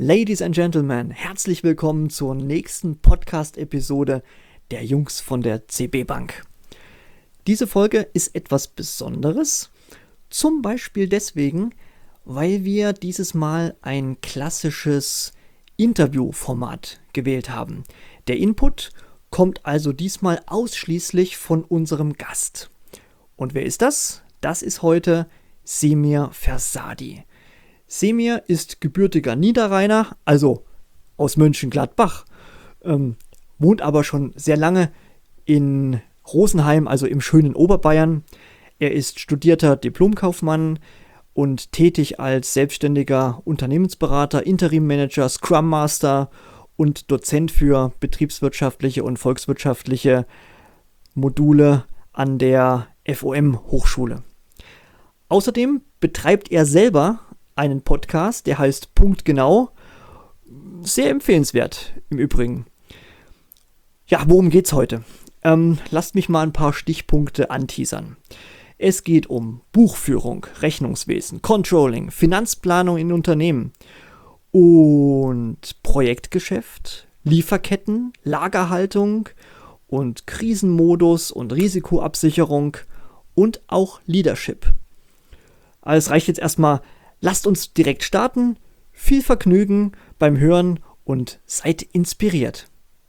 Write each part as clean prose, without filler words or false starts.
Ladies and Gentlemen, herzlich willkommen zur nächsten Podcast-Episode der Jungs von der CB Bank. Diese Folge ist etwas Besonderes, zum Beispiel deswegen, weil wir dieses Mal ein klassisches Interviewformat gewählt haben. Der Input kommt also diesmal ausschließlich von unserem Gast. Und wer ist das? Das ist heute Semir Fersadi. Semir ist gebürtiger Niederrheiner, also aus Mönchengladbach, wohnt aber schon sehr lange in Rosenheim, also im schönen Oberbayern. Er ist studierter Diplomkaufmann und tätig als selbstständiger Unternehmensberater, Interimmanager, Scrum Master und Dozent für betriebswirtschaftliche und volkswirtschaftliche Module an der FOM-Hochschule. Außerdem betreibt er selber einen Podcast, der heißt Punktgenau. Sehr empfehlenswert im Übrigen. Ja, worum geht's heute? Lasst mich mal ein paar Stichpunkte anteasern. Es geht um Buchführung, Rechnungswesen, Controlling, Finanzplanung in Unternehmen und Projektgeschäft, Lieferketten, Lagerhaltung und Krisenmodus und Risikoabsicherung und auch Leadership. Also es reicht jetzt erstmal. Lasst uns direkt starten. Viel Vergnügen beim Hören und seid inspiriert.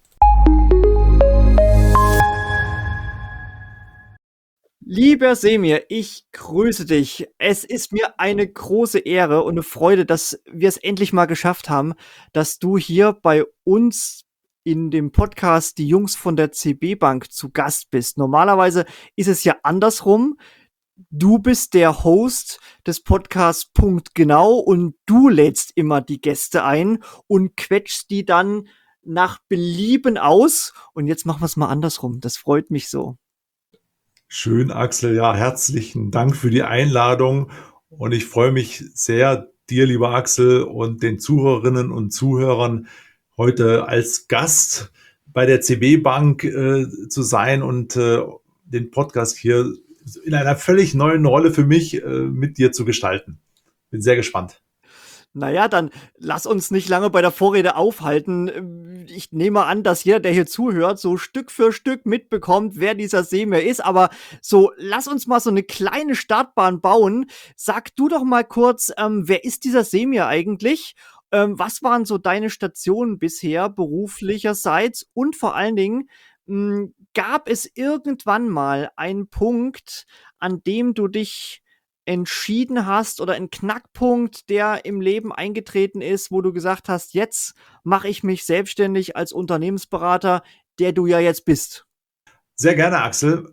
Lieber Semir, ich grüße dich. Es ist mir eine große Ehre und eine Freude, dass wir es endlich mal geschafft haben, dass du hier bei uns in dem Podcast Die Jungs von der CB Bank zu Gast bist. Normalerweise ist es ja andersrum. Du bist der Host des Podcasts Punktgenau und du lädst immer die Gäste ein und quetschst die dann nach Belieben aus. Und jetzt machen wir es mal andersrum. Das freut mich so. Schön, Axel. Ja, herzlichen Dank für die Einladung. Und ich freue mich sehr, dir, lieber Axel, und den Zuhörerinnen und Zuhörern heute als Gast bei der CB Bank zu sein und den Podcast hier in einer völlig neuen Rolle für mich mit dir zu gestalten. Bin sehr gespannt. Naja, dann lass uns nicht lange bei der Vorrede aufhalten. Ich nehme an, dass jeder, der hier zuhört, so Stück für Stück mitbekommt, wer dieser Semir ist. Aber so, lass uns mal so eine kleine Startbahn bauen. Sag du doch mal kurz, wer ist dieser Semir eigentlich? Was waren so deine Stationen bisher beruflicherseits? Und vor allen Dingen, gab es irgendwann mal einen Punkt, an dem du dich entschieden hast oder einen Knackpunkt, der im Leben eingetreten ist, wo du gesagt hast, jetzt mache ich mich selbstständig als Unternehmensberater, der du ja jetzt bist? Sehr gerne, Axel.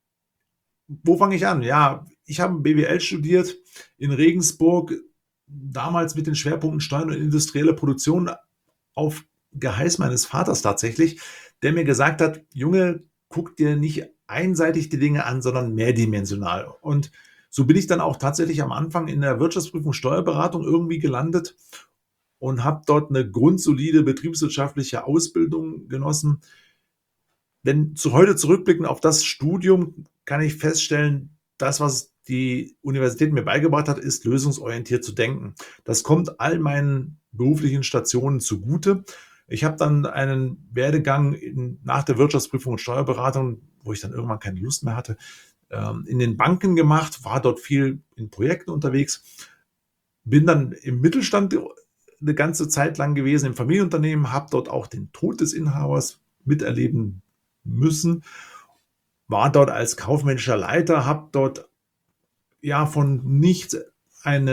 Wo fange ich an? Ja, ich habe BWL studiert in Regensburg, damals mit den Schwerpunkten Steuern und industrielle Produktion auf Geheiß meines Vaters tatsächlich, der mir gesagt hat, Junge, guck dir nicht einseitig die Dinge an, sondern mehrdimensional. Und so bin ich dann auch tatsächlich am Anfang in der Wirtschaftsprüfung Steuerberatung irgendwie gelandet und habe dort eine grundsolide betriebswirtschaftliche Ausbildung genossen. Wenn zu heute zurückblicken auf das Studium, kann ich feststellen, das, was die Universität mir beigebracht hat, ist lösungsorientiert zu denken. Das kommt all meinen beruflichen Stationen zugute. Ich habe dann einen Werdegang nach der Wirtschaftsprüfung und Steuerberatung, wo ich dann irgendwann keine Lust mehr hatte, in den Banken gemacht, war dort viel in Projekten unterwegs, bin dann im Mittelstand eine ganze Zeit lang gewesen, im Familienunternehmen, habe dort auch den Tod des Inhabers miterleben müssen, war dort als kaufmännischer Leiter, habe dort ja von nichts ein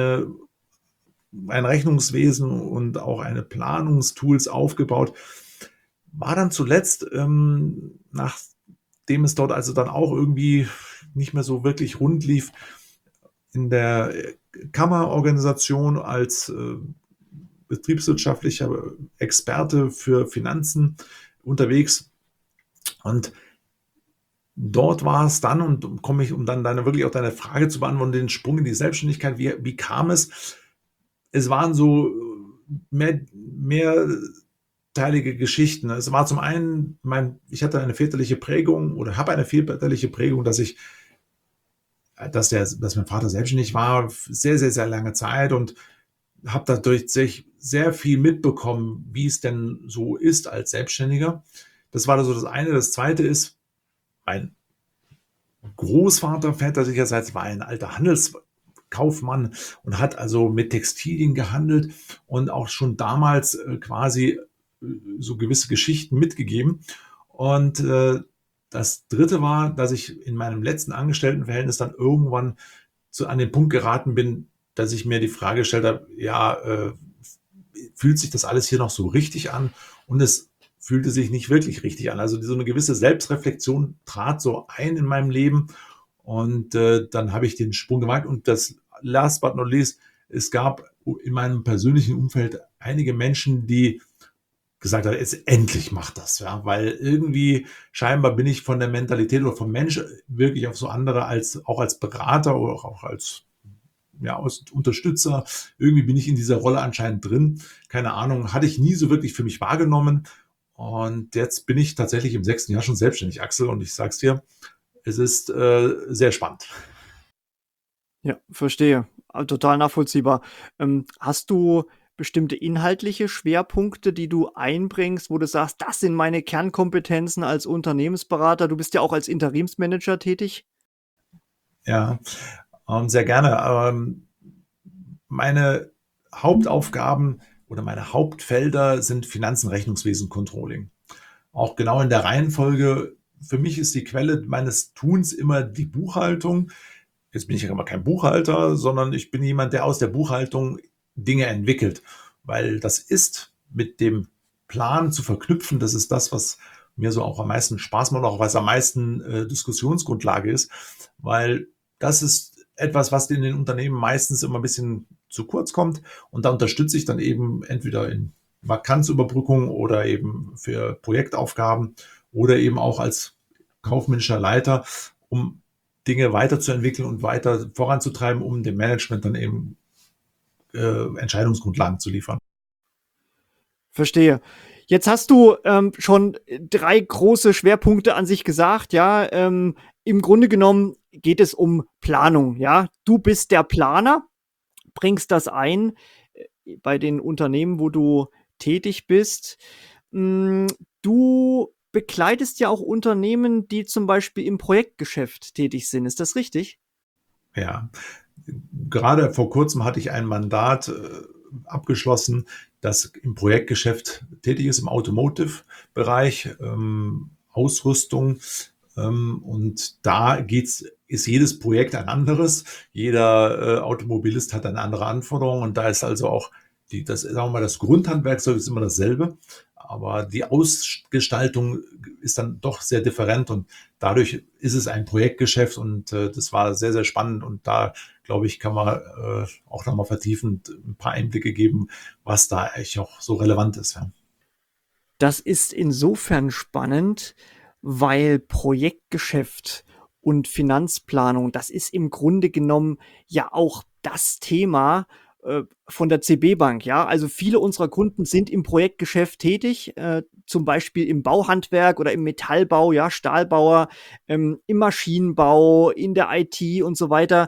Rechnungswesen und auch eine Planungstools aufgebaut, war dann zuletzt, nachdem es dort also dann auch irgendwie nicht mehr so wirklich rund lief, in der Kammerorganisation als betriebswirtschaftlicher Experte für Finanzen unterwegs. Und dort war es dann, und komme ich, um dann wirklich auch deine Frage zu beantworten, den Sprung in die Selbstständigkeit, wie kam es? Es waren so mehrteilige Geschichten. Es war zum einen, ich hatte eine väterliche Prägung oder habe eine väterliche Prägung, dass mein Vater selbstständig war, sehr, sehr, sehr lange Zeit, und habe dadurch sehr viel mitbekommen, wie es denn so ist als Selbstständiger. Das war so das eine. Das zweite ist, mein Großvater väterlicherseits war ein alter Handelskaufmann und hat also mit Textilien gehandelt und auch schon damals quasi so gewisse Geschichten mitgegeben. Und das dritte war, dass ich in meinem letzten Angestelltenverhältnis dann irgendwann an den Punkt geraten bin, dass ich mir die Frage gestellt habe, ja, fühlt sich das alles hier noch so richtig an? Und es fühlte sich nicht wirklich richtig an. Also so eine gewisse Selbstreflexion trat so ein in meinem Leben und dann habe ich den Sprung gewagt. Und das last but not least, es gab in meinem persönlichen Umfeld einige Menschen, die gesagt haben, jetzt endlich macht das, ja, weil irgendwie scheinbar bin ich von der Mentalität oder vom Mensch wirklich auf so andere als auch als Berater oder auch als ja, als Unterstützer. Irgendwie bin ich in dieser Rolle anscheinend drin. Keine Ahnung, hatte ich nie so wirklich für mich wahrgenommen. Und jetzt bin ich tatsächlich im 6. Jahr schon selbstständig, Axel. Und ich sag's dir, es ist sehr spannend. Ja, verstehe. Total nachvollziehbar. Hast du bestimmte inhaltliche Schwerpunkte, die du einbringst, wo du sagst, das sind meine Kernkompetenzen als Unternehmensberater? Du bist ja auch als Interimsmanager tätig. Ja, sehr gerne. Meine Hauptaufgaben oder meine Hauptfelder sind Finanzen, Rechnungswesen, Controlling. Auch genau in der Reihenfolge. Für mich ist die Quelle meines Tuns immer die Buchhaltung. Jetzt bin ich ja immer kein Buchhalter, sondern ich bin jemand, der aus der Buchhaltung Dinge entwickelt, weil das ist mit dem Plan zu verknüpfen. Das ist das, was mir so auch am meisten Spaß macht, auch was am meisten Diskussionsgrundlage ist, weil das ist etwas, was in den Unternehmen meistens immer ein bisschen zu kurz kommt. Und da unterstütze ich dann eben entweder in Vakanzüberbrückung oder eben für Projektaufgaben oder eben auch als kaufmännischer Leiter, um Dinge weiterzuentwickeln und weiter voranzutreiben, um dem Management dann eben Entscheidungsgrundlagen zu liefern. Verstehe. Jetzt hast du schon 3 große Schwerpunkte an sich gesagt, ja. Im Grunde genommen geht es um Planung, ja. Du bist der Planer, bringst das ein bei den Unternehmen, wo du tätig bist. Du begleitest ja auch Unternehmen, die zum Beispiel im Projektgeschäft tätig sind. Ist das richtig? Ja, gerade vor kurzem hatte ich ein Mandat abgeschlossen, das im Projektgeschäft tätig ist, im Automotive-Bereich, Ausrüstung. Und da ist jedes Projekt ein anderes. Jeder Automobilist hat eine andere Anforderung und da ist also auch sagen wir mal, das Grundhandwerkzeug ist immer dasselbe, aber die Ausgestaltung ist dann doch sehr different und dadurch ist es ein Projektgeschäft und das war sehr, sehr spannend und da, glaube ich, kann man auch nochmal vertiefend ein paar Einblicke geben, was da eigentlich auch so relevant ist. Ja. Das ist insofern spannend, weil Projektgeschäft und Finanzplanung, das ist im Grunde genommen ja auch das Thema von der CB Bank, ja. Also viele unserer Kunden sind im Projektgeschäft tätig, zum Beispiel im Bauhandwerk oder im Metallbau, ja, Stahlbauer, im Maschinenbau, in der IT und so weiter.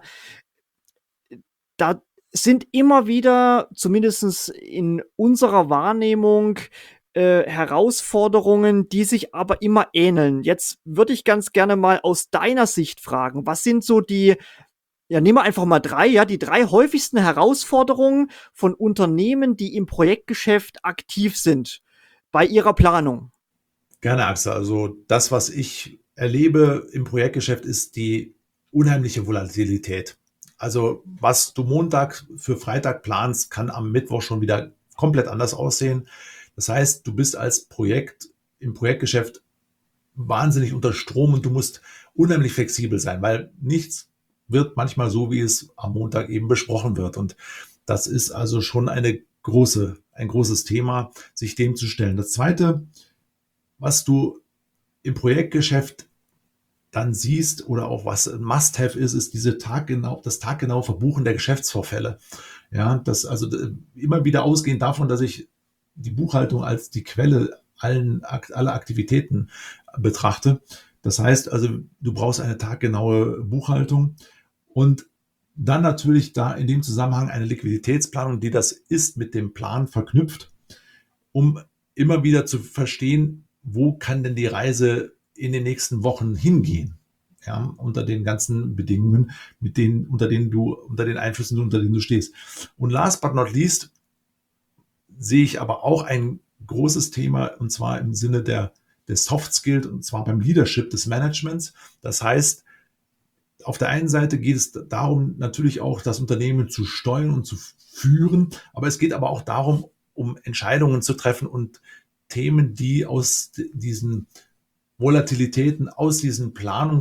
Da sind immer wieder, zumindest in unserer Wahrnehmung, Herausforderungen, die sich aber immer ähneln. Jetzt würde ich ganz gerne mal aus deiner Sicht fragen, was sind so die, ja, nehmen wir einfach mal 3, ja, die 3 häufigsten Herausforderungen von Unternehmen, die im Projektgeschäft aktiv sind, bei ihrer Planung? Gerne, Axel. Also das, was ich erlebe im Projektgeschäft, ist die unheimliche Volatilität. Also was du Montag für Freitag planst, kann am Mittwoch schon wieder komplett anders aussehen. Das heißt, du bist als Projekt im Projektgeschäft wahnsinnig unter Strom und du musst unheimlich flexibel sein, weil nichts wird manchmal so, wie es am Montag eben besprochen wird. Und das ist also schon ein großes Thema, sich dem zu stellen. Das Zweite, was du im Projektgeschäft dann siehst oder auch was ein Must-have ist, ist das taggenaue Verbuchen der Geschäftsvorfälle. Ja, das also immer wieder ausgehend davon, dass ich die Buchhaltung als die Quelle aller Aktivitäten betrachte. Das heißt also, du brauchst eine taggenaue Buchhaltung und Dann natürlich da in dem Zusammenhang eine Liquiditätsplanung, die das ist mit dem Plan verknüpft, um immer wieder zu verstehen, wo kann denn die Reise in den nächsten Wochen hingehen? Ja, unter den ganzen Bedingungen, unter den Einflüssen, unter denen du stehst. Und last but not least sehe ich aber auch ein großes Thema, und zwar im Sinne der Soft Skills, und zwar beim Leadership des Managements. Das heißt, auf der einen Seite geht es darum, natürlich auch das Unternehmen zu steuern und zu führen, aber es geht aber auch darum, um Entscheidungen zu treffen und Themen, die aus diesen Volatilitäten, aus diesen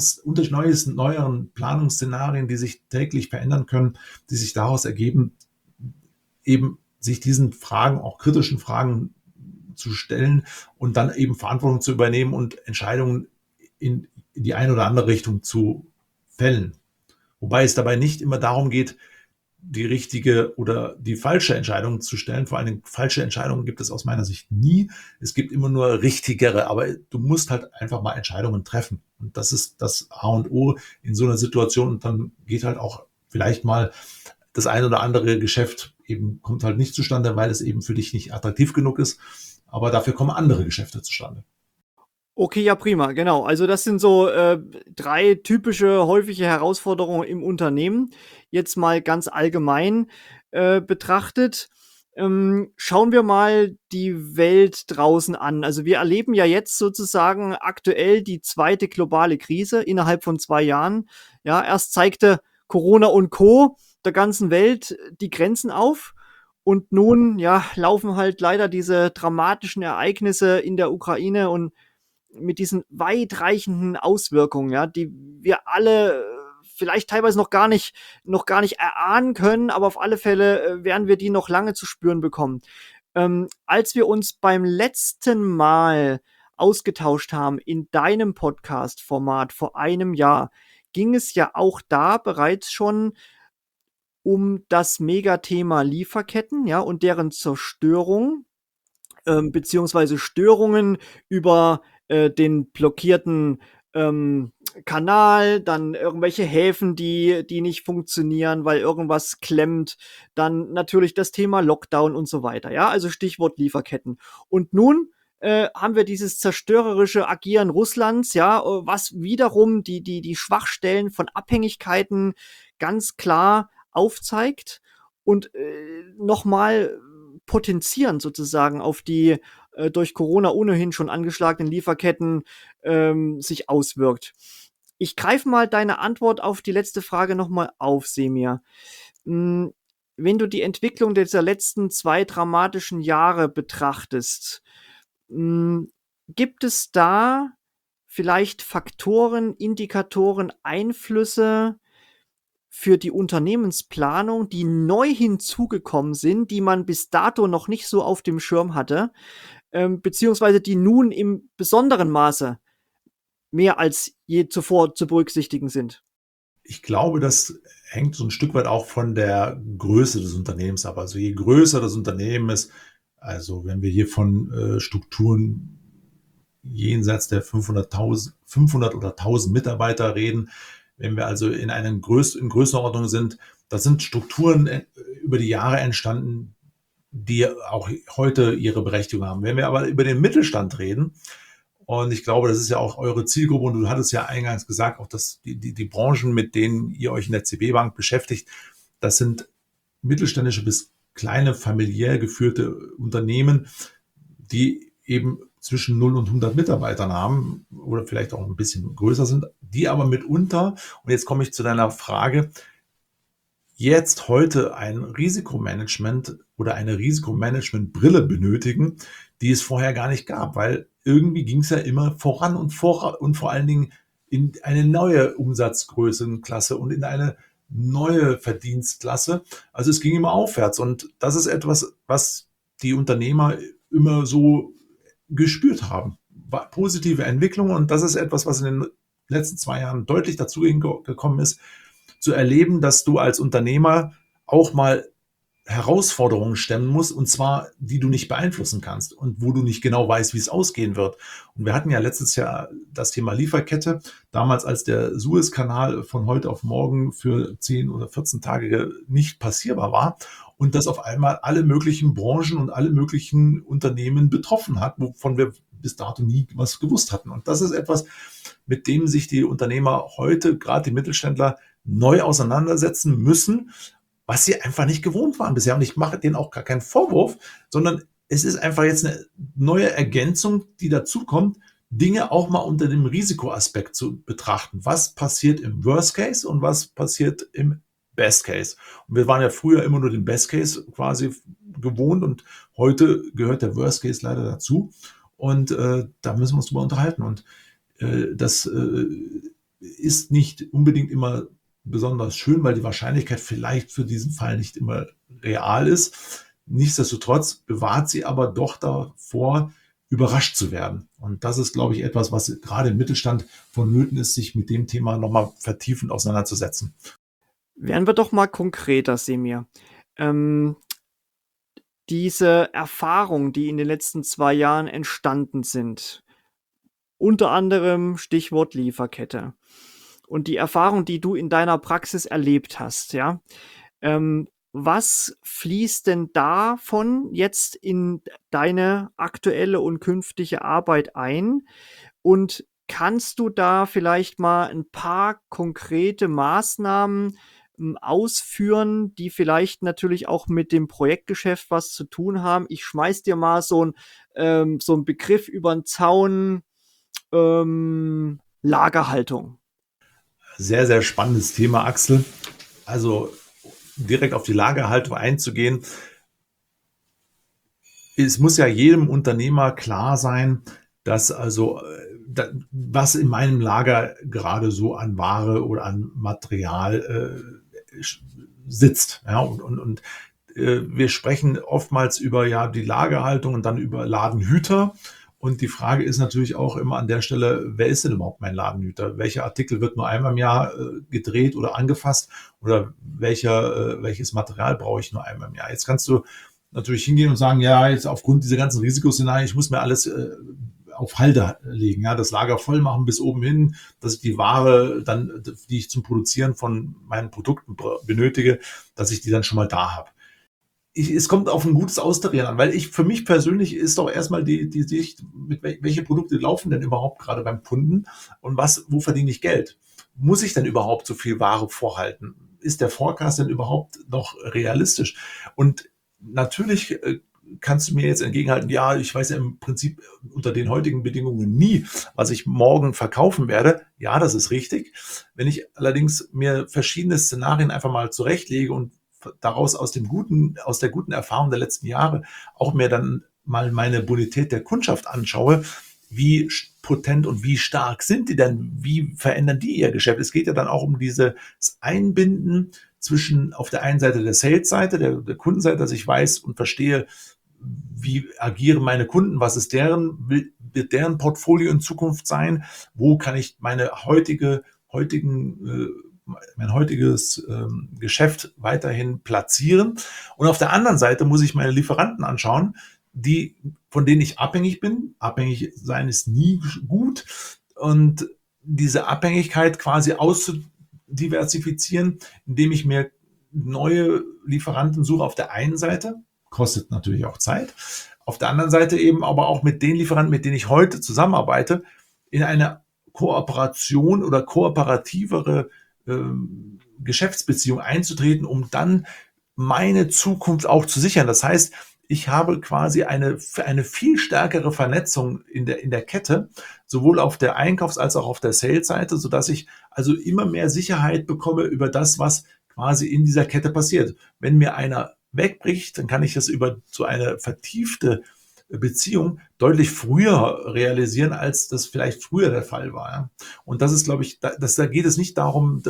neueren Planungsszenarien, die sich täglich verändern können, die sich daraus ergeben, eben sich diesen Fragen, auch kritischen Fragen zu stellen und dann eben Verantwortung zu übernehmen und Entscheidungen in die eine oder andere Richtung zu fällen. Wobei es dabei nicht immer darum geht, die richtige oder die falsche Entscheidung zu stellen. Vor allem falsche Entscheidungen gibt es aus meiner Sicht nie. Es gibt immer nur richtigere, aber du musst halt einfach mal Entscheidungen treffen. Und das ist das A und O in so einer Situation. Und dann geht halt auch vielleicht mal das ein oder andere Geschäft eben kommt halt nicht zustande, weil es eben für dich nicht attraktiv genug ist. Aber dafür kommen andere Geschäfte zustande. Okay, ja prima, genau. Also das sind so, 3 typische, häufige Herausforderungen im Unternehmen. Jetzt mal ganz allgemein, betrachtet. Schauen wir mal die Welt draußen an. Also, wir erleben ja jetzt sozusagen aktuell die zweite globale Krise innerhalb von 2 Jahren. Ja, erst zeigte Corona und Co. der ganzen Welt die Grenzen auf und nun, ja, laufen halt leider diese dramatischen Ereignisse in der Ukraine und mit diesen weitreichenden Auswirkungen, ja, die wir alle vielleicht teilweise noch gar nicht erahnen können, aber auf alle Fälle werden wir die noch lange zu spüren bekommen. Als wir uns beim letzten Mal ausgetauscht haben in deinem Podcast-Format vor einem Jahr, ging es ja auch da bereits schon um das Megathema Lieferketten, ja, und deren Zerstörung, beziehungsweise Störungen über, den blockierten, Kanal, dann irgendwelche Häfen, die nicht funktionieren, weil irgendwas klemmt, dann natürlich das Thema Lockdown und so weiter, ja? Also, Stichwort Lieferketten. Und nun, haben wir dieses zerstörerische Agieren Russlands, ja, was wiederum die Schwachstellen von Abhängigkeiten ganz klar aufzeigt und, noch potenzieren sozusagen auf die, durch Corona ohnehin schon angeschlagenen Lieferketten, sich auswirkt. Ich greife mal deine Antwort auf die letzte Frage noch mal auf, Semir. Hm, wenn du die Entwicklung dieser letzten 2 dramatischen Jahre betrachtest, hm, gibt es da vielleicht Faktoren, Indikatoren, Einflüsse für die Unternehmensplanung, die neu hinzugekommen sind, die man bis dato noch nicht so auf dem Schirm hatte, beziehungsweise die nun im besonderen Maße mehr als je zuvor zu berücksichtigen sind? Ich glaube, das hängt so ein Stück weit auch von der Größe des Unternehmens ab. Also, je größer das Unternehmen ist, also, wenn wir hier von, Strukturen jenseits der 500 oder 1.000 Mitarbeiter reden, wenn wir also in Größenordnung sind, das sind Strukturen, über die Jahre entstanden, die auch heute ihre Berechtigung haben. Wenn wir aber über den Mittelstand reden, und ich glaube, das ist ja auch eure Zielgruppe, und du hattest ja eingangs gesagt, auch dass die Branchen, mit denen ihr euch in der CB Bank beschäftigt, das sind mittelständische bis kleine familiär geführte Unternehmen, die eben zwischen 0 und 100 Mitarbeitern haben oder vielleicht auch ein bisschen größer sind, die aber mitunter, und jetzt komme ich zu deiner Frage, jetzt heute ein Risikomanagement oder eine Risikomanagementbrille benötigen, die es vorher gar nicht gab, weil irgendwie ging es ja immer voran und vor allen Dingen in eine neue Umsatzgrößenklasse und in eine neue Verdienstklasse. Also es ging immer aufwärts, und das ist etwas, was die Unternehmer immer so gespürt haben. Positive Entwicklung, und das ist etwas, was in den letzten 2 Jahren deutlich dazu gekommen ist, zu erleben, dass du als Unternehmer auch mal Herausforderungen stemmen musst, und zwar, die du nicht beeinflussen kannst und wo du nicht genau weißt, wie es ausgehen wird. Und wir hatten ja letztes Jahr das Thema Lieferkette, damals als der Suezkanal von heute auf morgen für 10 oder 14 Tage nicht passierbar war und das auf einmal alle möglichen Branchen und alle möglichen Unternehmen betroffen hat, wovon wir bis dato nie was gewusst hatten. Und das ist etwas, mit dem sich die Unternehmer heute, gerade die Mittelständler, neu auseinandersetzen müssen, was sie einfach nicht gewohnt waren bisher. Und ich mache denen auch gar keinen Vorwurf, sondern es ist einfach jetzt eine neue Ergänzung, die dazukommt, Dinge auch mal unter dem Risikoaspekt zu betrachten. Was passiert im Worst Case und was passiert im Best Case? Und wir waren ja früher immer nur den Best Case quasi gewohnt, und heute gehört der Worst Case leider dazu. Und da müssen wir uns drüber unterhalten. Und das ist nicht unbedingt immer besonders schön, weil die Wahrscheinlichkeit vielleicht für diesen Fall nicht immer real ist. Nichtsdestotrotz bewahrt sie aber doch davor, überrascht zu werden. Und das ist, glaube ich, etwas, was gerade im Mittelstand vonnöten ist, sich mit dem Thema nochmal vertiefend auseinanderzusetzen. Werden wir doch mal konkreter, Semir. Ähm, diese Erfahrungen, die in den letzten 2 Jahren entstanden sind, unter anderem Stichwort Lieferkette, und die Erfahrung, die du in deiner Praxis erlebt hast, ja, was fließt denn davon jetzt in deine aktuelle und künftige Arbeit ein? Und kannst du da vielleicht mal ein paar konkrete Maßnahmen ausführen, die vielleicht natürlich auch mit dem Projektgeschäft was zu tun haben? Ich schmeiß dir mal so einen Begriff über den Zaun, Lagerhaltung. Sehr, sehr spannendes Thema, Axel. Also direkt auf die Lagerhaltung einzugehen. Es muss ja jedem Unternehmer klar sein, dass was in meinem Lager gerade so an Ware oder an Material sitzt. Ja, und wir sprechen oftmals über ja die Lagerhaltung und dann über Ladenhüter. Und die Frage ist natürlich auch immer an der Stelle, wer ist denn überhaupt mein Ladenhüter? Welcher Artikel wird nur einmal im Jahr gedreht oder angefasst? Oder welches Material brauche ich nur einmal im Jahr? Jetzt kannst du natürlich hingehen und sagen, ja, jetzt aufgrund dieser ganzen Risikoszenarien, ich muss mir alles auf Halde legen, ja, das Lager voll machen bis oben hin, dass ich die Ware dann, die ich zum Produzieren von meinen Produkten benötige, dass ich die dann schon mal da habe. Es kommt auf ein gutes Austarieren an, weil für mich persönlich ist doch erstmal die Sicht, welche Produkte laufen denn überhaupt gerade beim Kunden und wo verdiene ich Geld? Muss ich denn überhaupt so viel Ware vorhalten? Ist der Forecast denn überhaupt noch realistisch? Und natürlich kannst du mir jetzt entgegenhalten, ja, ich weiß ja im Prinzip unter den heutigen Bedingungen nie, was ich morgen verkaufen werde. Ja, das ist richtig. Wenn ich allerdings mir verschiedene Szenarien einfach mal zurechtlege und daraus aus der guten Erfahrung der letzten Jahre auch mir dann mal meine Bonität der Kundschaft anschaue, wie potent und wie stark sind die denn? Wie verändern die ihr Geschäft? Es geht ja dann auch um dieses Einbinden zwischen auf der einen Seite der Sales-Seite, der Kundenseite, dass ich weiß und verstehe, wie agieren meine Kunden, was ist wird deren Portfolio in Zukunft sein, wo kann ich mein heutiges Geschäft weiterhin platzieren. Und auf der anderen Seite muss ich meine Lieferanten anschauen, von denen ich abhängig bin. Abhängig sein ist nie gut. Und diese Abhängigkeit quasi auszudiversifizieren, indem ich mir neue Lieferanten suche auf der einen Seite, kostet natürlich auch Zeit. Auf der anderen Seite eben aber auch mit den Lieferanten, mit denen ich heute zusammenarbeite, in eine Kooperation oder kooperativere Geschäftsbeziehung einzutreten, um dann meine Zukunft auch zu sichern. Das heißt, ich habe quasi eine viel stärkere Vernetzung in der Kette, sowohl auf der Einkaufs- als auch auf der Sales-Seite, sodass ich also immer mehr Sicherheit bekomme über das, was quasi in dieser Kette passiert. Wenn mir einer wegbricht, dann kann ich das über so eine vertiefte Beziehung deutlich früher realisieren, als das vielleicht früher der Fall war. Ja. Und das ist, glaube ich, da geht es nicht darum,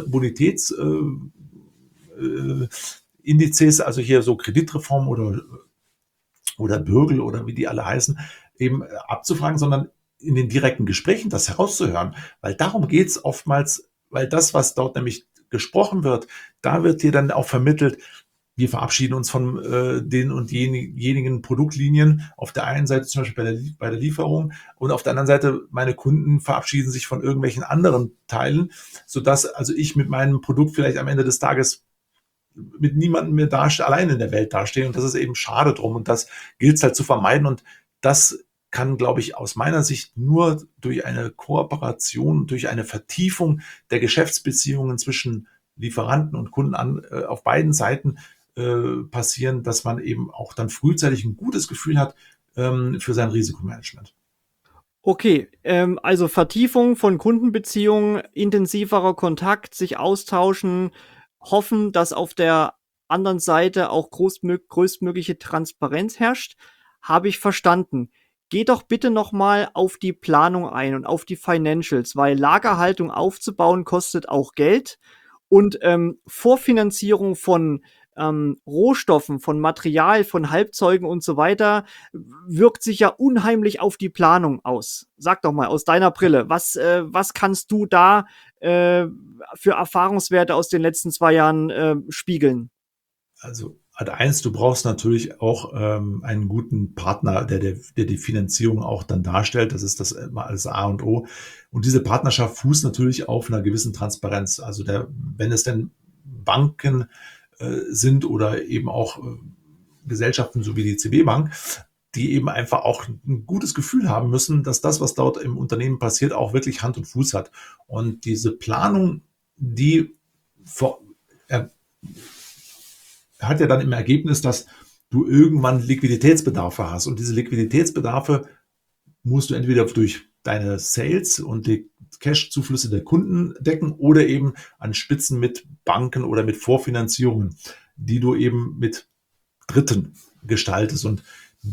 Bonitätsindizes, also hier so Kreditreform oder Bürgel oder wie die alle heißen, eben abzufragen, sondern in den direkten Gesprächen das herauszuhören. Weil darum geht es oftmals, weil das, was dort nämlich gesprochen wird, da wird dir dann auch vermittelt, wir verabschieden uns von den und jenigen Produktlinien. Auf der einen Seite zum Beispiel bei der Lieferung und auf der anderen Seite meine Kunden verabschieden sich von irgendwelchen anderen Teilen, sodass also ich mit meinem Produkt vielleicht am Ende des Tages mit niemandem mehr allein in der Welt dastehe. Und das ist eben schade drum. Und das gilt es halt zu vermeiden. Und das kann, glaube ich, aus meiner Sicht nur durch eine Kooperation, durch eine Vertiefung der Geschäftsbeziehungen zwischen Lieferanten und Kunden auf beiden Seiten passieren, dass man eben auch dann frühzeitig ein gutes Gefühl hat für sein Risikomanagement. Okay, also Vertiefung von Kundenbeziehungen, intensiverer Kontakt, sich austauschen, hoffen, dass auf der anderen Seite auch größtmögliche Transparenz herrscht, habe ich verstanden. Geh doch bitte noch mal auf die Planung ein und auf die Financials, weil Lagerhaltung aufzubauen kostet auch Geld und Vorfinanzierung von Rohstoffen, von Material, von Halbzeugen und so weiter wirkt sich ja unheimlich auf die Planung aus. Sag doch mal aus deiner Brille, was kannst du da für Erfahrungswerte aus den letzten 2 Jahren spiegeln? Also Ad 1, du brauchst natürlich auch einen guten Partner, der die Finanzierung auch dann darstellt. Das ist das immer alles A und O. Und diese Partnerschaft fußt natürlich auf einer gewissen Transparenz. Also wenn es denn Banken sind oder eben auch Gesellschaften so wie die CB Bank, die eben einfach auch ein gutes Gefühl haben müssen, dass das, was dort im Unternehmen passiert, auch wirklich Hand und Fuß hat. Und diese Planung, die vor, hat ja dann im Ergebnis, dass du irgendwann Liquiditätsbedarfe hast. Und diese Liquiditätsbedarfe musst du entweder durch deine Sales und die Cash-Zuflüsse der Kunden decken oder eben an Spitzen mit Banken oder mit Vorfinanzierungen, die du eben mit Dritten gestaltest. Und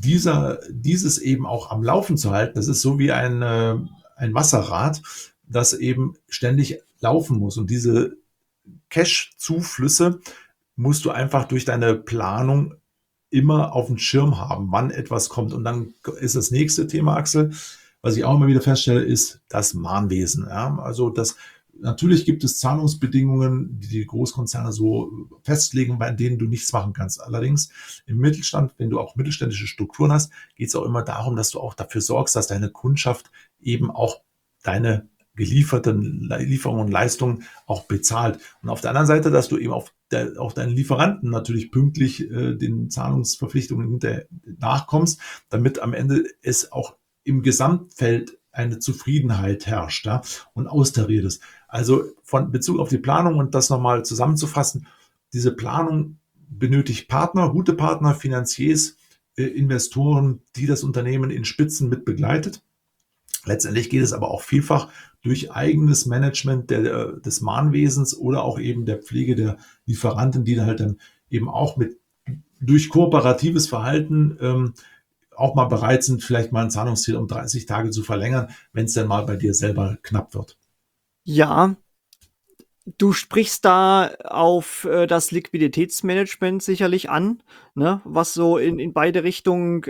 dieses eben auch am Laufen zu halten, das ist so wie ein Wasserrad, das eben ständig laufen muss. Und diese Cash-Zuflüsse musst du einfach durch deine Planung immer auf dem Schirm haben, wann etwas kommt. Und dann ist das nächste Thema, Axel, was ich auch immer wieder feststelle, ist das Mahnwesen. Ja? Also natürlich gibt es Zahlungsbedingungen, die die Großkonzerne so festlegen, bei denen du nichts machen kannst. Allerdings im Mittelstand, wenn du auch mittelständische Strukturen hast, geht es auch immer darum, dass du auch dafür sorgst, dass deine Kundschaft eben auch deine gelieferten Lieferungen und Leistungen auch bezahlt. Und auf der anderen Seite, dass du eben auch deinen Lieferanten natürlich pünktlich den Zahlungsverpflichtungen nachkommst, damit am Ende es auch im Gesamtfeld eine Zufriedenheit herrscht, ja, und austariert ist. Also von Bezug auf die Planung und das nochmal zusammenzufassen, diese Planung benötigt Partner, gute Partner, Finanziers, Investoren, die das Unternehmen in Spitzen mit begleitet. Letztendlich geht es aber auch vielfach durch eigenes Management des Mahnwesens oder auch eben der Pflege der Lieferanten, die halt dann eben auch durch kooperatives Verhalten auch mal bereit sind, vielleicht mal ein Zahlungsziel um 30 Tage zu verlängern, wenn es dann mal bei dir selber knapp wird. Ja, du sprichst da auf das Liquiditätsmanagement sicherlich an, ne? Was so in beide Richtungen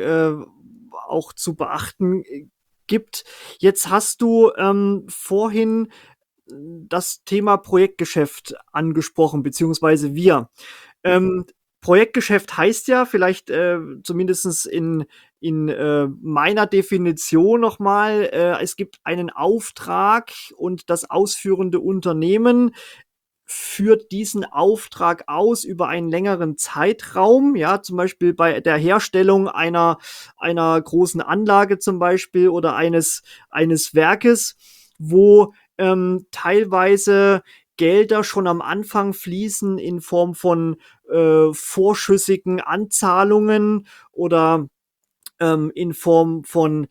auch zu beachten gibt. Jetzt hast du vorhin das Thema Projektgeschäft angesprochen, beziehungsweise wir. Projektgeschäft heißt ja vielleicht zumindest in meiner Definition nochmal, es gibt einen Auftrag und das ausführende Unternehmen führt diesen Auftrag aus über einen längeren Zeitraum, ja, zum Beispiel bei der Herstellung einer großen Anlage zum Beispiel oder eines Werkes, wo teilweise Gelder schon am Anfang fließen in Form von vorschüssigen Anzahlungen oder in Form von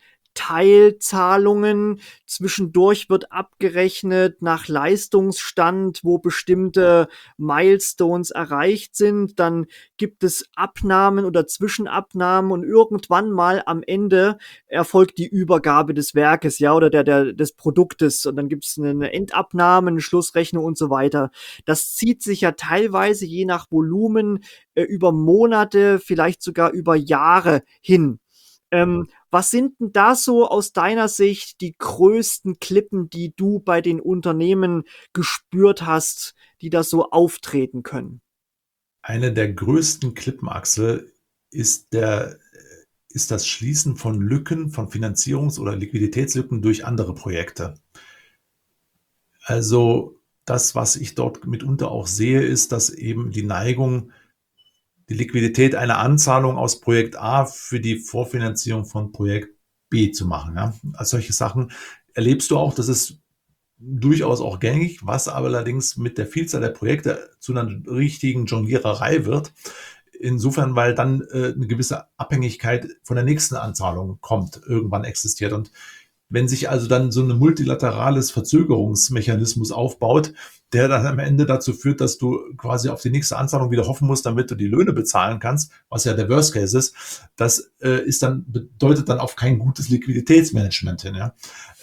Teilzahlungen. Zwischendurch wird abgerechnet nach Leistungsstand, wo bestimmte Milestones erreicht sind. Dann gibt es Abnahmen oder Zwischenabnahmen und irgendwann mal am Ende erfolgt die Übergabe des Werkes, ja, oder des Produktes. Und dann gibt es eine Endabnahme, eine Schlussrechnung und so weiter. Das zieht sich ja teilweise je nach Volumen über Monate, vielleicht sogar über Jahre hin. Was sind denn da so aus deiner Sicht die größten Klippen, die du bei den Unternehmen gespürt hast, die da so auftreten können? eine der größten Klippen, Axel, ist ist das Schließen von Lücken, von Finanzierungs- oder Liquiditätslücken durch andere Projekte. Also das, was ich dort mitunter auch sehe, ist, dass eben die Neigung, die Liquidität einer Anzahlung aus Projekt A für die Vorfinanzierung von Projekt B zu machen. Ja? Also solche Sachen erlebst du auch, das ist durchaus auch gängig, was aber allerdings mit der Vielzahl der Projekte zu einer richtigen Jongliererei wird. Insofern, weil dann eine gewisse Abhängigkeit von der nächsten Anzahlung kommt, irgendwann existiert. Und wenn sich also dann so ein multilaterales Verzögerungsmechanismus aufbaut, der dann am Ende dazu führt, dass du quasi auf die nächste Anzahlung wieder hoffen musst, damit du die Löhne bezahlen kannst, was ja der Worst Case ist, das bedeutet dann auf kein gutes Liquiditätsmanagement hin. Ja.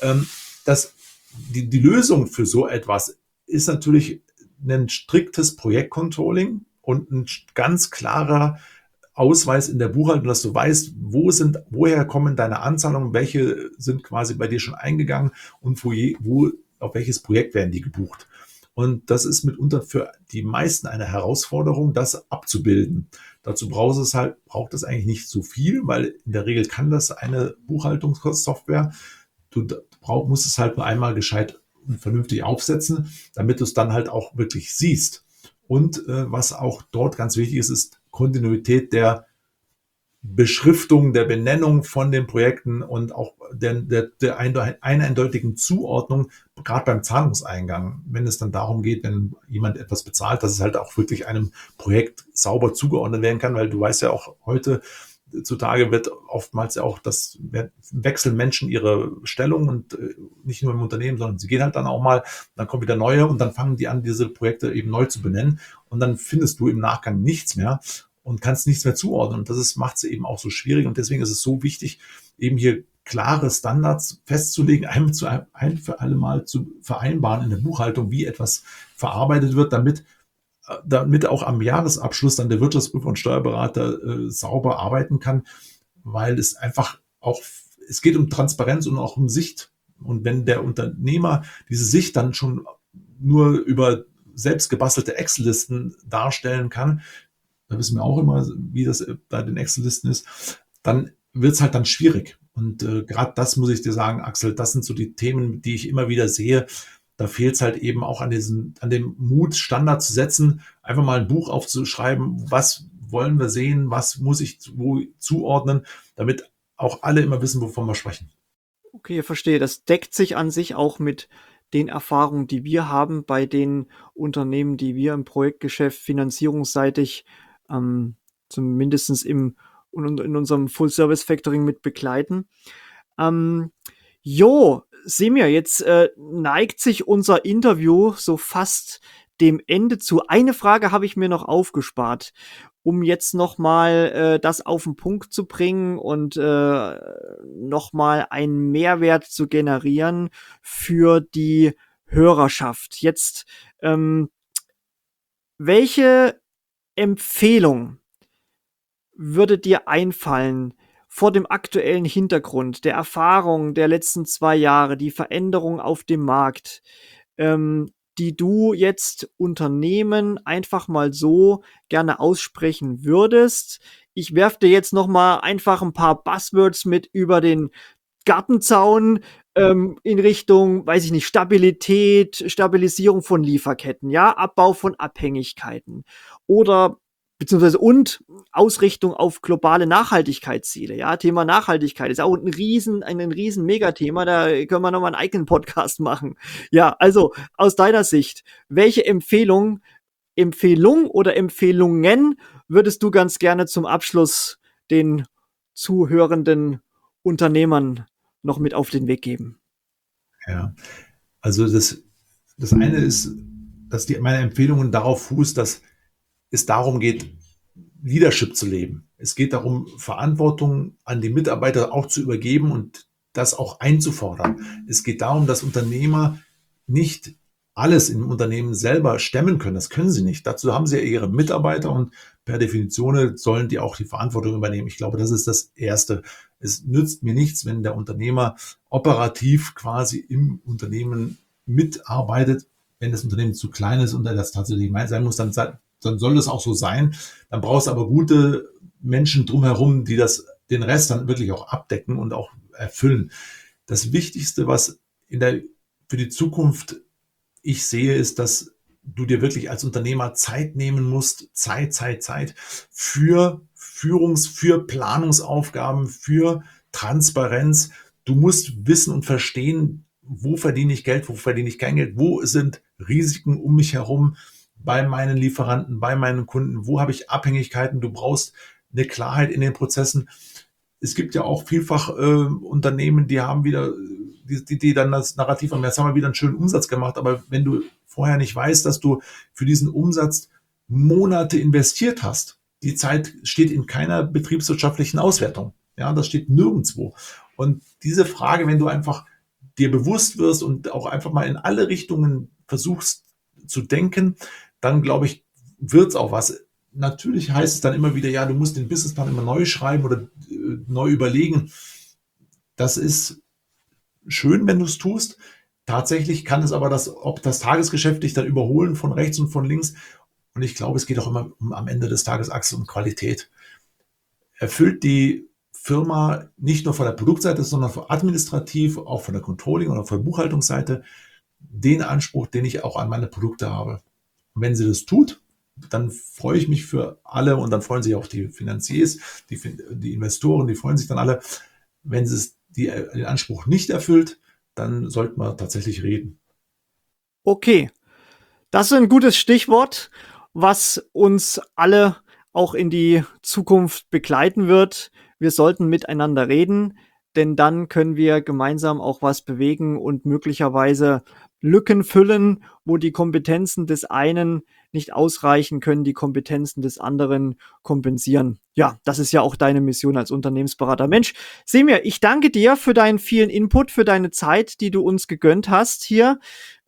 Das die Lösung für so etwas ist natürlich ein striktes Projektcontrolling und ein ganz klarer Ausweis in der Buchhaltung, dass du weißt, woher kommen deine Anzahlungen, welche sind quasi bei dir schon eingegangen und auf welches Projekt werden die gebucht. Und das ist mitunter für die meisten eine Herausforderung, das abzubilden. Dazu braucht es eigentlich nicht so viel, weil in der Regel kann das eine Buchhaltungssoftware. Du musst es halt nur einmal gescheit und vernünftig aufsetzen, damit du es dann halt auch wirklich siehst. Und was auch dort ganz wichtig ist, ist Kontinuität der Beschriftung, der Benennung von den Projekten und auch der eindeutigen Zuordnung, gerade beim Zahlungseingang, wenn es dann darum geht, wenn jemand etwas bezahlt, dass es halt auch wirklich einem Projekt sauber zugeordnet werden kann, weil du weißt ja auch heutzutage wird oftmals ja auch wechseln Menschen ihre Stellung und nicht nur im Unternehmen, sondern sie gehen halt dann auch mal, dann kommen wieder neue und dann fangen die an, diese Projekte eben neu zu benennen und dann findest du im Nachgang nichts mehr und kannst nichts mehr zuordnen. Und das macht es eben auch so schwierig. Und deswegen ist es so wichtig, eben hier klare Standards festzulegen, ein für alle Mal zu vereinbaren in der Buchhaltung, wie etwas verarbeitet wird, damit auch am Jahresabschluss dann der Wirtschaftsprüfer und Steuerberater sauber arbeiten kann, weil es einfach auch, es geht um Transparenz und auch um Sicht. Und wenn der Unternehmer diese Sicht dann schon nur über selbst gebastelte Excel-Listen darstellen kann, da wissen wir auch immer, wie das bei den Excel-Listen ist, dann wird es halt dann schwierig. Und gerade das muss ich dir sagen, Axel, das sind so die Themen, die ich immer wieder sehe. Da fehlt es halt eben auch an dem Mut, Standard zu setzen, einfach mal ein Buch aufzuschreiben, was wollen wir sehen, was muss ich wo zuordnen, damit auch alle immer wissen, wovon wir sprechen. Okay, verstehe. Das deckt sich an sich auch mit den Erfahrungen, die wir haben bei den Unternehmen, die wir im Projektgeschäft finanzierungsseitig zumindest in unserem Full-Service-Factoring mit begleiten. Semir, jetzt neigt sich unser Interview so fast dem Ende zu. Eine Frage habe ich mir noch aufgespart, um jetzt nochmal das auf den Punkt zu bringen und nochmal einen Mehrwert zu generieren für die Hörerschaft. Jetzt, welche Empfehlung würde dir einfallen vor dem aktuellen Hintergrund der Erfahrung der letzten 2 Jahre, die Veränderung auf dem Markt, die du jetzt Unternehmen einfach mal so gerne aussprechen würdest? Ich werfe dir jetzt noch mal einfach ein paar Buzzwords mit über den Gartenzaun, in Richtung, weiß ich nicht, Stabilität, Stabilisierung von Lieferketten, ja, Abbau von Abhängigkeiten oder beziehungsweise und Ausrichtung auf globale Nachhaltigkeitsziele. Ja, Thema Nachhaltigkeit ist auch ein riesen Megathema. Da können wir nochmal einen eigenen Podcast machen. Ja, also aus deiner Sicht, welche Empfehlung oder Empfehlungen würdest du ganz gerne zum Abschluss den zuhörenden Unternehmern noch mit auf den Weg geben? Ja, also das eine ist, dass meine Empfehlungen darauf fußt, dass es darum geht, Leadership zu leben. Es geht darum, Verantwortung an die Mitarbeiter auch zu übergeben und das auch einzufordern. Es geht darum, dass Unternehmer nicht alles im Unternehmen selber stemmen können. Das können sie nicht. Dazu haben sie ja ihre Mitarbeiter und per Definition sollen die auch die Verantwortung übernehmen. Ich glaube, das ist das Erste. Es nützt mir nichts, wenn der Unternehmer operativ quasi im Unternehmen mitarbeitet. Wenn das Unternehmen zu klein ist und er das tatsächlich sein muss, dann dann soll das auch so sein. Dann brauchst du aber gute Menschen drumherum, die den Rest dann wirklich auch abdecken und auch erfüllen. Das Wichtigste, was für die Zukunft ich sehe, ist, dass du dir wirklich als Unternehmer Zeit nehmen musst, Zeit für für Planungsaufgaben, für Transparenz. Du musst wissen und verstehen, wo verdiene ich Geld, wo verdiene ich kein Geld, wo sind Risiken um mich herum bei meinen Lieferanten, bei meinen Kunden, wo habe ich Abhängigkeiten. Du brauchst eine Klarheit in den Prozessen. Es gibt ja auch vielfach Unternehmen, die haben wieder, die dann das Narrativ haben, jetzt haben wir wieder einen schönen Umsatz gemacht, aber wenn du vorher nicht weißt, dass du für diesen Umsatz Monate investiert hast, die Zeit steht in keiner betriebswirtschaftlichen Auswertung. Ja, das steht nirgendwo. Und diese Frage, wenn du einfach dir bewusst wirst und auch einfach mal in alle Richtungen versuchst zu denken, dann glaube ich, wird es auch was. Natürlich heißt es dann immer wieder, ja, du musst den Businessplan immer neu schreiben oder neu überlegen. Das ist schön, wenn du es tust. Tatsächlich kann es aber das Tagesgeschäft dich dann überholen von rechts und von links. Und ich glaube, es geht auch immer am Ende des Tages, Axel, um Qualität. Erfüllt die Firma nicht nur von der Produktseite, sondern von administrativ, auch von der Controlling- oder von der Buchhaltungsseite den Anspruch, den ich auch an meine Produkte habe. Und wenn sie das tut, dann freue ich mich für alle und dann freuen sich auch die Finanziers, die Investoren, die freuen sich dann alle. Wenn sie den Anspruch nicht erfüllt, dann sollten wir tatsächlich reden. Okay, das ist ein gutes Stichwort, was uns alle auch in die Zukunft begleiten wird. Wir sollten miteinander reden, denn dann können wir gemeinsam auch was bewegen und möglicherweise Lücken füllen, wo die Kompetenzen des einen nicht ausreichen, können die Kompetenzen des anderen kompensieren. Ja, das ist ja auch deine Mission als Unternehmensberater. Mensch, Semir, ich danke dir für deinen vielen Input, für deine Zeit, die du uns gegönnt hast hier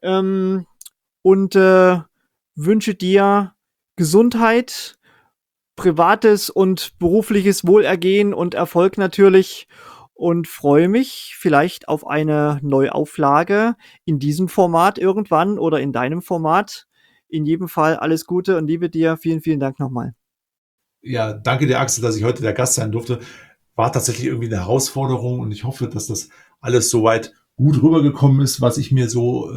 und wünsche dir Gesundheit, privates und berufliches Wohlergehen und Erfolg natürlich und freue mich vielleicht auf eine Neuauflage in diesem Format irgendwann oder in deinem Format. In jedem Fall alles Gute und Liebe dir. Vielen, vielen Dank nochmal. Ja, danke dir, Axel, dass ich heute der Gast sein durfte. War tatsächlich irgendwie eine Herausforderung und ich hoffe, dass das alles soweit gut rübergekommen ist, was ich mir so,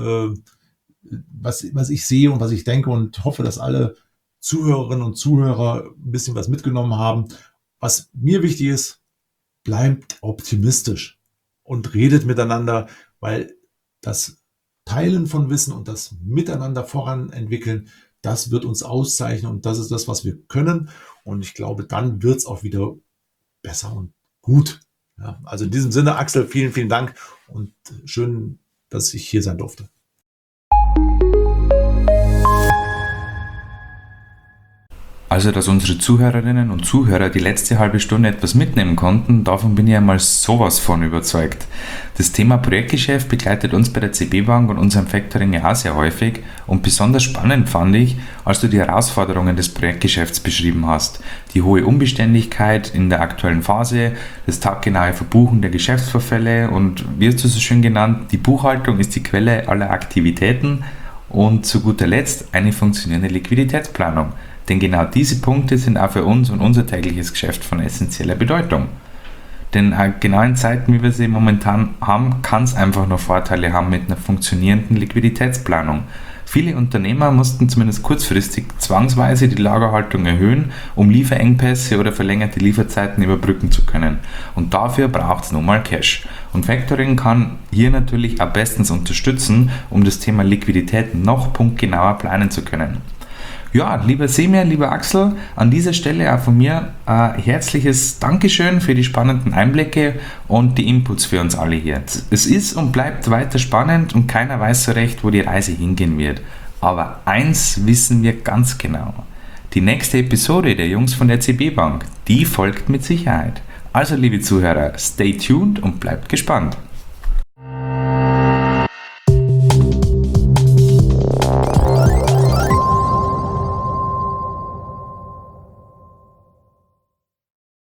was ich sehe und was ich denke und hoffe, dass alle Zuhörerinnen und Zuhörer ein bisschen was mitgenommen haben. Was mir wichtig ist, bleibt optimistisch und redet miteinander, weil das Teilen von Wissen und das Miteinander voranentwickeln, das wird uns auszeichnen und das ist das, was wir können. Und ich glaube, dann wird es auch wieder besser und gut. Ja, also in diesem Sinne, Axel, vielen, vielen Dank und schön, dass ich hier sein durfte. Also, dass unsere Zuhörerinnen und Zuhörer die letzte halbe Stunde etwas mitnehmen konnten, davon bin ich einmal sowas von überzeugt. Das Thema Projektgeschäft begleitet uns bei der CB Bank und unserem Factoring ja auch sehr häufig und besonders spannend fand ich, als du die Herausforderungen des Projektgeschäfts beschrieben hast. Die hohe Unbeständigkeit in der aktuellen Phase, das taggenaue Verbuchen der Geschäftsvorfälle und, wie hast du so schön genannt, die Buchhaltung ist die Quelle aller Aktivitäten und zu guter Letzt eine funktionierende Liquiditätsplanung. Denn genau diese Punkte sind auch für uns und unser tägliches Geschäft von essentieller Bedeutung. Denn genau in Zeiten, wie wir sie momentan haben, kann es einfach nur Vorteile haben mit einer funktionierenden Liquiditätsplanung. Viele Unternehmer mussten zumindest kurzfristig zwangsweise die Lagerhaltung erhöhen, um Lieferengpässe oder verlängerte Lieferzeiten überbrücken zu können. Und dafür braucht es nun mal Cash. Und Factoring kann hier natürlich auch bestens unterstützen, um das Thema Liquidität noch punktgenauer planen zu können. Ja, lieber Semir, lieber Axel, an dieser Stelle auch von mir herzliches Dankeschön für die spannenden Einblicke und die Inputs für uns alle hier. Es ist und bleibt weiter spannend und keiner weiß so recht, wo die Reise hingehen wird. Aber eins wissen wir ganz genau. Die nächste Episode der Jungs von der CB Bank, die folgt mit Sicherheit. Also liebe Zuhörer, stay tuned und bleibt gespannt.